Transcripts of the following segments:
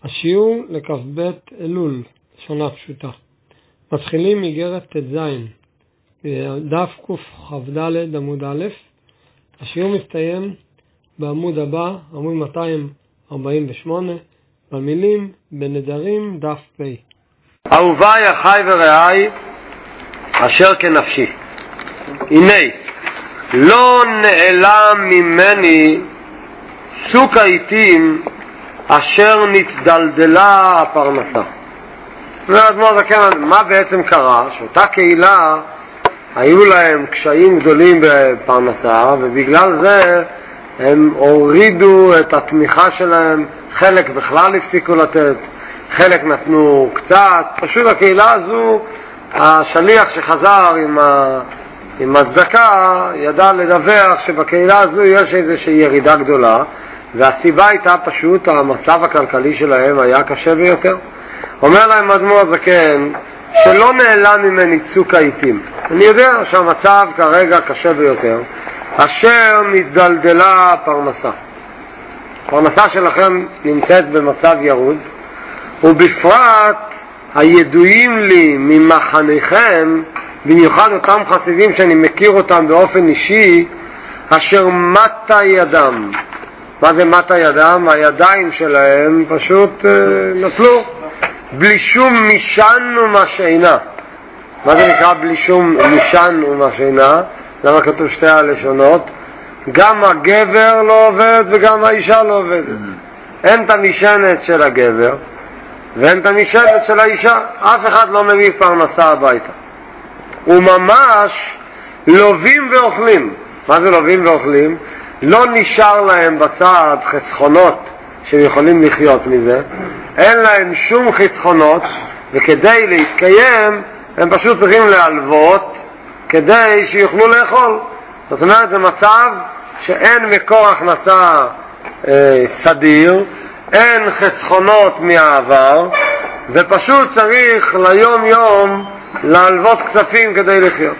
השיעור לכ"ב אלול, שונה פשוטה. מתחילים מגרת ט"ז, דף קכ"ד עמוד א'. השיעור מסתיים בעמוד הבא, עמוד 248, במילים בנדרים דף פ'. אהוביי אחי ורעי אשר כנפשי, הנה לא נעלם ממני סוג העיתים אשר נתדלדלה הפרנסה. מה בעצם קרה? שאותה קהילה היו להם קשיים גדולים בפרנסה, ובגלל זה הם הורידו את התמיכה שלהם. חלק בכלל הפסיקו לתת, חלק נתנו קצת. פשוט הקהילה הזו, השליח שחזר עם הצדקה ידע לדווח שבקהילה הזו יש איזושהי ירידה גדולה, והסיבה הייתה פשוט המצב הכלכלי שלהם היה קשה ביותר. אומר להם אדמו"ר הזקן שלא נעלם ממני צוק העיתים, אני יודע שהמצב כרגע קשה ביותר, אשר נתדלדלה פרנסה. הפרנסה שלכם נמצאת במצב ירוד, ובפרט הידועים לי ממחניכם, במיוחד אותם חסידים שאני מכיר אותם באופן אישי, אשר מטה ידם. מה זה מטה ידם? הידיים שלהם פשוט נפלו בלי שום משען ומשעינה. מה זה נקרא בלי שום משען ומשעינה? למה כתוב שתי הלשונות? גם הגבר לא עובד וגם האישה לא עובדת. אין את המשענת של הגבר ואין את המשענת של האישה. אף אחד לא מביא פרנסה הביתה. וממש לובים ואוכלים. מה זה לובים ואוכלים? לא נשאר להם בצד חסכונות שהם יכולים לחיות מזה, אין להם שום חסכונות, וכדי להתקיים הם פשוט צריכים להלוות כדי שיוכלו לאכול. זאת אומרת, זה מצב שאין מקור הכנסה סדיר, אין חסכונות מהעבר, ופשוט צריך ליום יום להלוות כספים כדי לחיות.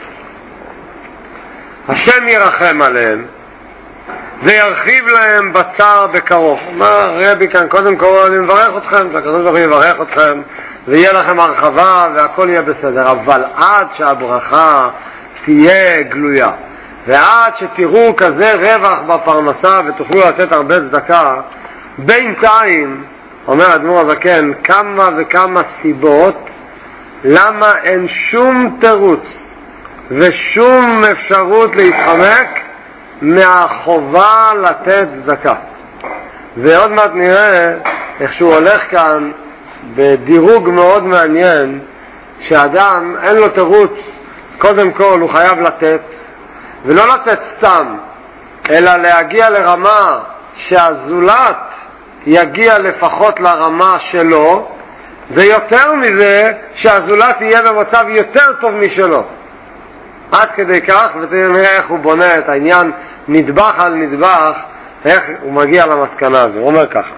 השם ירחם עליהם וירחיב להם בצער בקרוב. מה רבי כאן? קודם כל אני מברך אתכם, שהקדוש ברוך הוא יברך אתכם ויהיה לכם הרחבה והכל יהיה בסדר, אבל עד שהברכה תהיה גלויה ועד שתראו כזה רווח בפרנסה ותוכלו לתת הרבה צדקה, בינתיים אומר אדמו"ר הזקן כמה וכמה סיבות למה אין שום תירוץ ושום אפשרות להתחמק מהחובה לתת צדקה. ועוד מעט נראה איך שהוא הולך כאן בדירוג מאוד מעניין, שאדם אין לו תירוץ. קודם כל הוא חייב לתת, ולא לתת סתם, אלא להגיע לרמה שהזולת יגיע לפחות לרמה שלו, ויותר מזה שהזולת יהיה במצב יותר טוב משלו. עד כדי כך, ותראה איך הוא בונה את העניין נדבך על נדבך, איך הוא מגיע למסקנה הזו. הוא אומר ככה: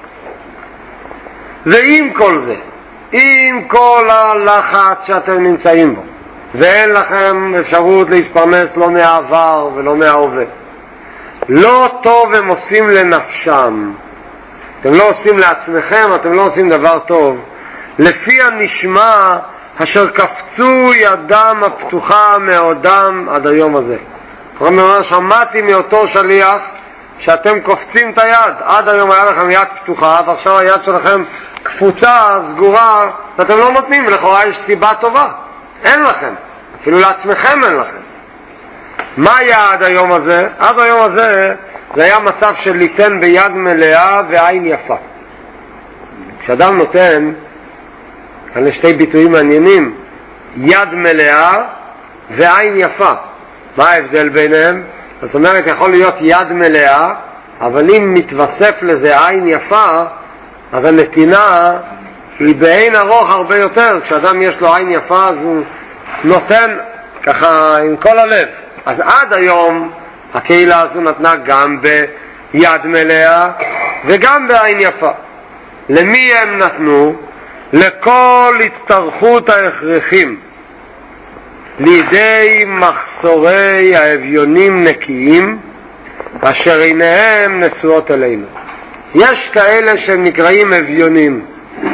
ועם כל זה, עם כל הלחץ שאתם נמצאים בו, ואין לכם אפשרות להתפרנס לא מהעבר ולא מההווה, לא טוב הם עושים לנפשם. אתם לא עושים לעצמכם, אתם לא עושים דבר טוב, לפי הנשמע אשר קפצו ידם הפתוחה מעודם עד היום הזה. כלומר, שמעתי מאותו שליח שאתם קופצים את היד. עד היום היה לכם יד פתוחה, ועכשיו היד שלכם קפוצה, סגורה, ואתם לא נותנים. לכאורה יש סיבה טובה. אין לכם. אפילו לעצמכם אין לכם. מה היה עד היום הזה? עד היום הזה זה היה מצב של ליתן ביד מלאה ועין יפה. כשאדם נותן, כאן יש שתי ביטויים מעניינים, יד מלאה ועין יפה. מה ההבדל ביניהם? זאת אומרת, יכול להיות יד מלאה, אבל אם מתווסף לזה עין יפה, אז הנתינה היא בעין ארוך הרבה יותר. כשאדם יש לו עין יפה, אז הוא נותן ככה עם כל הלב. אז עד היום הקהילה הזו נתנה גם ביד מלאה וגם בעין יפה. למי הם נתנו? לכל הצטרכות ההכרחים, לידי מחסורי האביונים נקיים אשר עיניהם נשואות אלינו. יש כאלה שנקראים אביונים,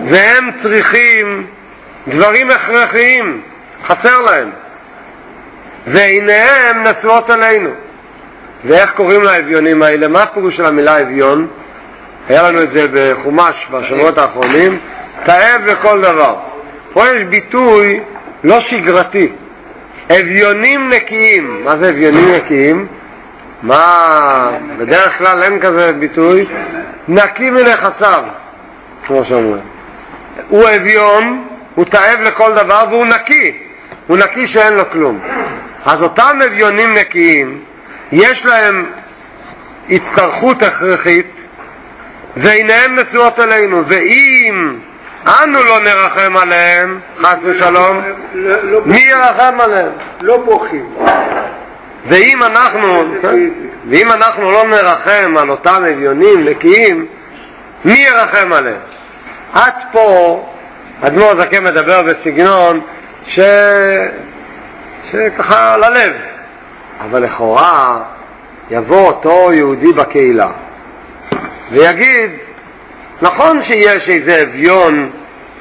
והם צריכים דברים הכרחיים, חסר להם, ועיניהם נשואות אלינו. ואיך קוראים לאביונים האלה? מה הפירוש של המילה אביון? היה לנו את זה בחומש בשבועות האחרונים, תאב לכל דבר. פה יש ביטוי לא שגרתי, אביונים נקיים. מה זה אביונים נקיים? מה, בדרך כלל אין כזה ביטוי, נקי מנכסיו, כמו שאומרים. הוא אביון, הוא תאב לכל דבר והוא נקי, הוא נקי שאין לו כלום. אז אותם אביונים נקיים יש להם הצטרכות הכרחית, ועיניהם נשואות אלינו, ואם אנו לא נרחם עליהם, חס ושלום, מי ירחם עליהם? לא בוכים. ואם אנחנו לא נרחם על אותם אביונים נקיים, מי ירחם עליהם? עד פה אדמו"ר הזקן מדבר בסגנון שככה ללב, אבל לכאורה יבוא אותו יהודי בקהילה ויגיד, נכון שיש איזה אביון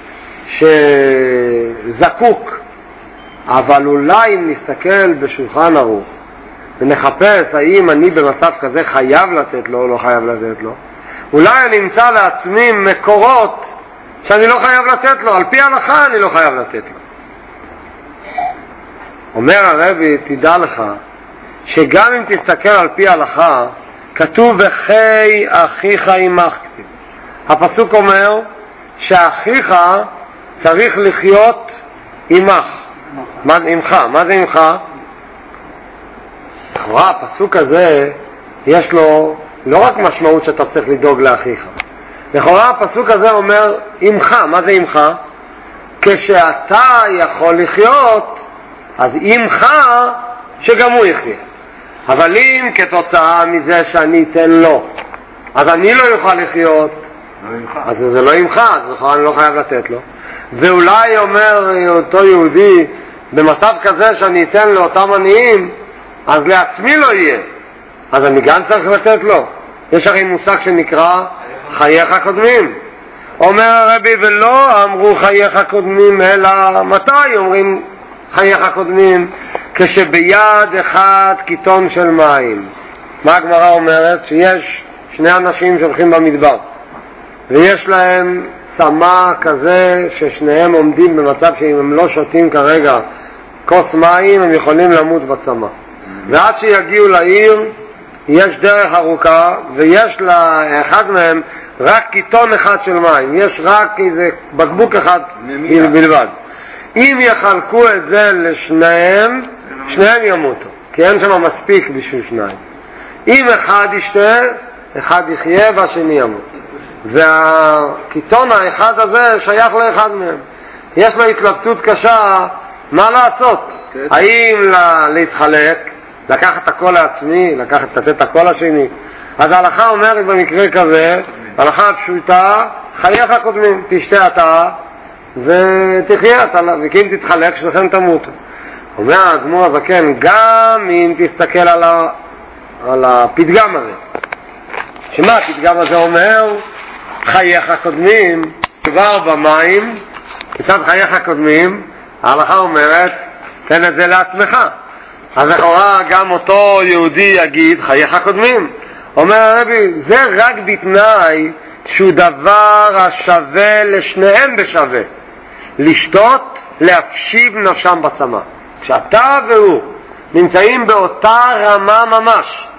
שזקוק, אבל אולי אם נסתכל בשולחן ערוך ונחפש האם אני במצב כזה חייב לתת לו או לא חייב לתת לו, אולי אני אמצא לעצמי מקורות שאני לא חייב לתת לו, על פי ההלכה אני לא חייב לתת לו. אומר הרבי, תדע לך שגם אם תסתכל על פי ההלכה, כתוב וחי אחיך עמך. הפסוק אומר שאחיך צריך לחיות עמך. עמך, מה זה עמך? לכאורה הפסוק הזה יש לו לא רק משמעות שאתה צריך לדאוג לאחיך. לכאורה הפסוק הזה אומר עמך. מה זה עמך? כשאתה יכול לחיות, אז עמך שגם הוא יחיה. אבל אם כתוצאה מזה שאני אתן לו, אז אני לא יוכל לחיות, אז זה לא עמך, אז אני לא חייב לתת לו. ואולי אומר אותו יהודי, במצב כזה שאני אתן לאותם עניים, אז לעצמי לא יהיה, אז אני גם צריך לתת לו. יש הרי מושג שנקרא חייך קודמים. אומר הרבי, ולא אמרו חייך קודמים, אלא מתי אומרים חייך קודמים? כשביד אחד קיטון של מים. מה הגמרא אומרת? שיש שני אנשים שהולכים במדבר ויש להם צמא כזה ששניהם עומדים במצב שאם הם לא שותים כרגע כוס מים הם יכולים למות בצמא, ועד שיגיעו לעיר יש דרך ארוכה ויש לאחד מהם רק קיטון אחד של מים, יש רק איזה בקבוק אחד בלבד. אם יחלקו את זה לשניהם, שניהם ימותו, כי אין שם מספיק בשביל שניים. אם אחד ישתה, אחד יחיה והשני ימות. והקיטון האחד הזה שייך לאחד מהם. יש לו התלבטות קשה מה לעשות. האם להתחלק, לקחת הכל לעצמי, לתת את הכל לשני. אז ההלכה אומרת במקרה כזה, ההלכה הפשוטה, חייך קודמים, תשתה אתה ותחיה אתה, וכי אם תתחלק שלכם תמותו. אומר האדמו"ר הזקן, גם אם תסתכל על הפתגם הזה, שמה הפתגם הזה אומר? חייך קודמים, כבר במים, מצד חייך קודמים, ההלכה אומרת, תן את זה לעצמך. אז לכאורה גם אותו יהודי יגיד חייך קודמים. אומר הרבי, זה רק בתנאי שהוא דבר השווה לשניהם בשווה. לשתות, להפשיב נפשם בצמא. כשאתה והוא נמצאים באותה רמה ממש,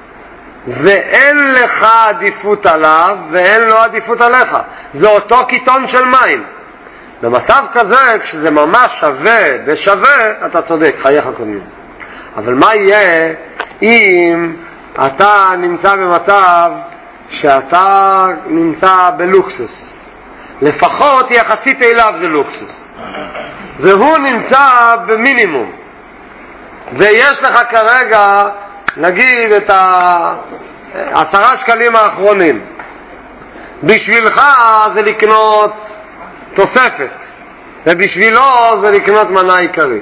ואין לך עדיפות עליו ואין לו עדיפות עליך, זה אותו קיטון של מים. במצב כזה, כשזה ממש שווה ושווה, אתה צודק, חייך קודמים. אבל מה יהיה אם אתה נמצא במצב שאתה נמצא בלוקסוס? לפחות יחסית אליו זה לוקסוס, והוא נמצא במינימום, ויש לך כרגע נגיד את 10 שקלים האחרונים, בשבילך זה לקנות תוספת, ובשבילו זה לקנות מנה עיקרית,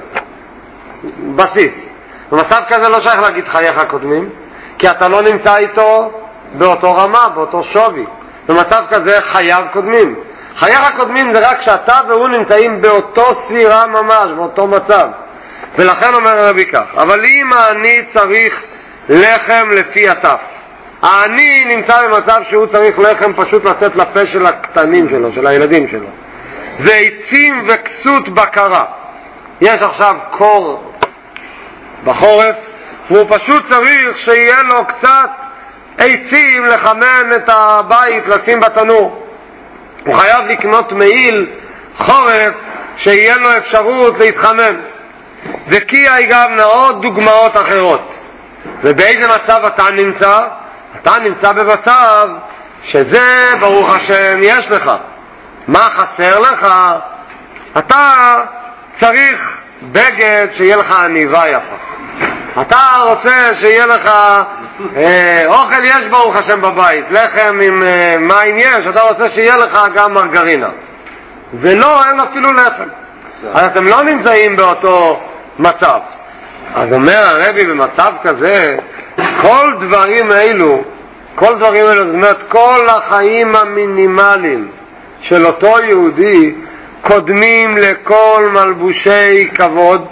בסיס. במצב כזה לא שייך להגיד חייך קודמים, כי אתה לא נמצא איתו באותו רמה, באותו שווי. במצב כזה חייו קודמים. חייך הקודמים זה רק שאתה והוא נמצאים באותו ספירה ממש, באותו מצב. ולכן אומר הרבי כך, אבל אם אני צריך לחם לפי הטף, אני נמצא במצב שהוא צריך לחם פשוט לצאת לפה של הקטנים שלו, של הילדים שלו. זה עצים וכסות בקרה. יש עכשיו קור בחורף, והוא פשוט צריך שיהיה לו קצת עצים לחמם את הבית, לשים בתנור. הוא חייב לקנות מעיל חורף שיהיה לו אפשרות להתחמם. וכי גם עוד דוגמאות אחרות. ובאיזה מצב אתה נמצא? אתה נמצא במצב שזה ברוך השם יש לך. מה חסר לך? אתה צריך בגד שיהיה לך עניבה יפה. אתה רוצה שיהיה לך אוכל, יש ברוך השם בבית, לחם עם מים יש, אתה רוצה שיהיה לך גם מרגרינה. ולא, אין אפילו לחם. אז אתם לא נמצאים באותו מצב. אז אומר הרבי במצב כזה, כל דברים אלו, זאת אומרת, כל החיים המינימליים של אותו יהודי קודמים לכל מלבושי כבוד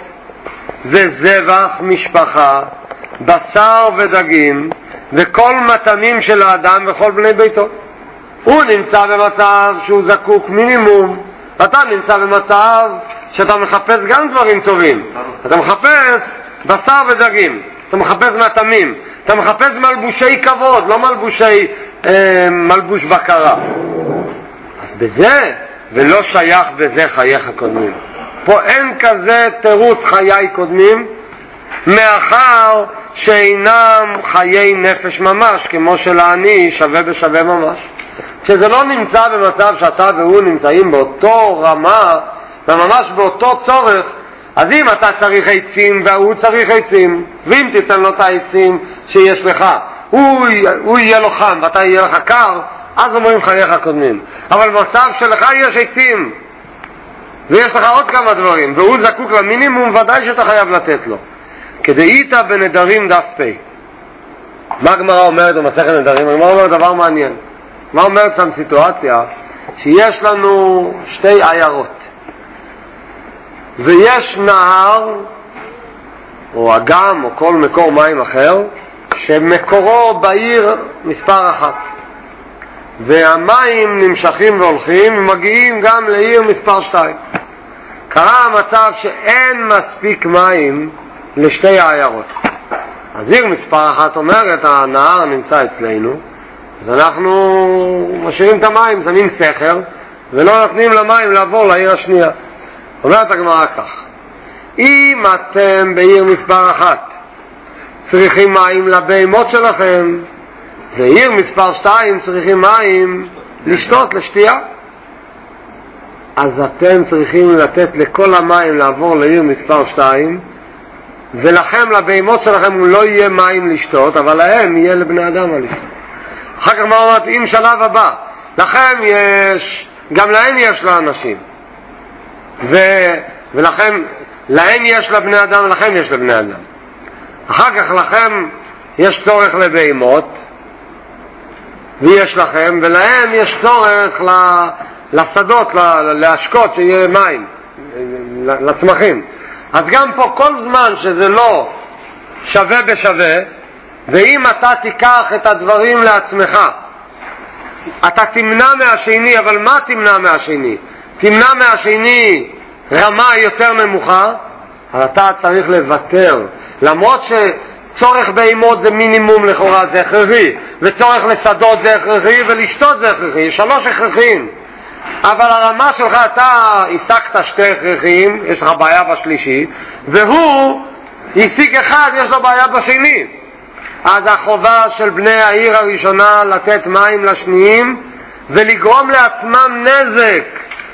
וזבח משפחה, בשר ודגים וכל מטעמים של האדם וכל בני ביתו. הוא נמצא במצב שהוא זקוק מינימום, אתה נמצא במצב שאתה מחפש גם דברים טובים. אתה מחפש בשר ודגים, אתה מחפש מטעמים, אתה מחפש מלבושי כבוד, לא מלבוש בקרה. אז בזה, ולא שייך בזה חייך קודמים. פה אין כזה תירוץ חיי קודמים, מאחר שאינם חיי נפש ממש, כמו שלעני שווה בשווה ממש. כשזה לא נמצא במצב שאתה והוא נמצאים באותו רמה, וממש באותו צורך, אז אם אתה צריך עצים והוא צריך עצים, ואם תיתן לו את העצים שיש לך, הוא יהיה לו חם ואתה יהיה לך קר, אז אומרים חייך קודמים. אבל במצב שלך יש עצים, ויש לך עוד כמה דברים, והוא זקוק למינימום, ודאי שאתה חייב לתת לו. כדאית בנדרים דף פי. מה הגמרא אומרת במסכת נדרים? הגמרא אומרת דבר מעניין. מה אומרת שם סיטואציה? שיש לנו שתי עיירות, ויש נהר, או אגם, או כל מקור מים אחר, שמקורו בעיר מספר אחת. והמים נמשכים והולכים ומגיעים גם לעיר מספר 2. קרה המצב שאין מספיק מים לשתי העיירות. אז עיר מספר 1 אומרת, הנהר נמצא אצלנו, אז אנחנו משאירים את המים, שמים סכר, ולא נותנים למים לעבור לעיר השנייה. אומרת הגמרא כך, אם אתם בעיר מספר 1 צריכים מים לבהמות שלכם, ועיר מספר 2 צריכים מים לשתות, לשתייה, אז אתם צריכים לתת לכל המים לעבור לעיר מספר 2, ולכם לבהמות שלכם לא יהיה מים לשתות, אבל להם יהיה לבני אדם מה לשתות. אחר כך מה אומרת? אם שלב הבא, לכם יש, גם להם יש לאנשים, ולכם, להם יש לבני אדם ולכם יש לבני אדם. אחר כך לכם יש צורך לבהמות ויש לכם, ולהם יש צורך לשדות, להשקות שיהיה מים לצמחים. אז גם פה כל זמן שזה לא שווה בשווה, ואם אתה תיקח את הדברים לעצמך, אתה תמנע מהשני, אבל מה תמנע מהשני? תמנע מהשני רמה יותר נמוכה, אז אתה צריך לוותר. למרות שצורך בהמות זה מינימום לכאורה, זה הכרחי, וצורך לשדות זה הכרחי, ולשתות זה הכרחי, 3 הכרחים. אבל הרמה שלך, אתה השגת 2 הכרחים, יש לך בעיה בשלישי, והוא השיג 1, יש לו בעיה בשני. אז החובה של בני העיר הראשונה לתת מים לשניים, ולגרום לעצמם נזק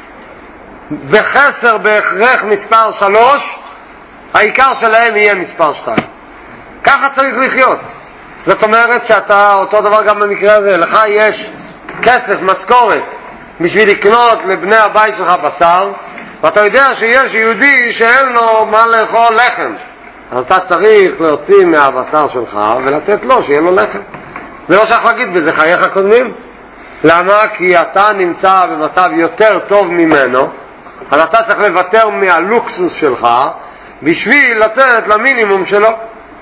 וחסר בהכרח מספר 3, העיקר שלהם יהיה מספר 2. ככה צריך לחיות. זאת אומרת שאתה, אותו דבר גם במקרה הזה, לך יש כסף, משכורת, בשביל לקנות לבני הבית שלך בשר, ואתה יודע שיש יהודי שאין לו מה לאכול לחם, אז אתה צריך להוציא מהבשר שלך ולתת לו שיהיה לו לחם. ולא שייך להגיד בזה חייך קודמים. למה? כי אתה נמצא במצב יותר טוב ממנו, אז אתה צריך לוותר מהלוקסוס שלך בשביל לתת למינימום שלו.